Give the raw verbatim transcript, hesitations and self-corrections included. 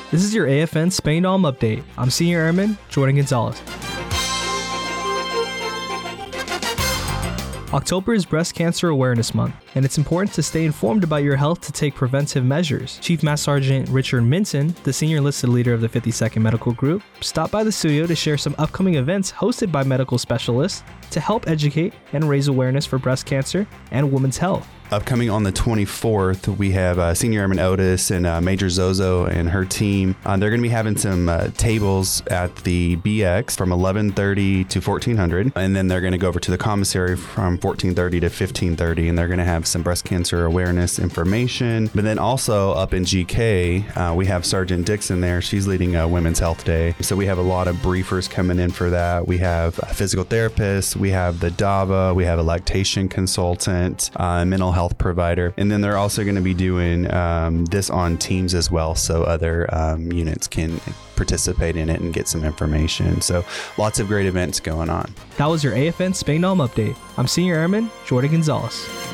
This is your A F N Spain Dom update. I'm Senior Airman Jordan Gonzalez. October is Breast Cancer Awareness Month, and it's important to stay informed about your health to take preventive measures. Chief Master Sergeant Richard Minton, the senior enlisted leader of the fifty-second Medical Group, stopped by the studio to share some upcoming events hosted by medical specialists to help educate and raise awareness for breast cancer and women's health. Upcoming on the twenty-fourth, we have uh, Senior Airman Otis and uh, Major Zozo and her team. Uh, they're going to be having some uh, tables at the B X from eleven thirty to fourteen hundred, and then they're going to go over to the commissary from fourteen thirty to fifteen thirty, and they're going to have some breast cancer awareness information. But then also up in G K, uh, we have Sergeant Dixon there. She's leading a Women's Health Day. So we have a lot of briefers coming in for that. We have a physical therapist, we have the D A V A, we have a lactation consultant, uh, mental health provider, and then they're also going to be doing um, this on Teams as well, so other um, units can participate in it and get some information. So lots of great events going on. That was your A F N Spain Dom update. I'm Senior Airman Jordan Gonzalez.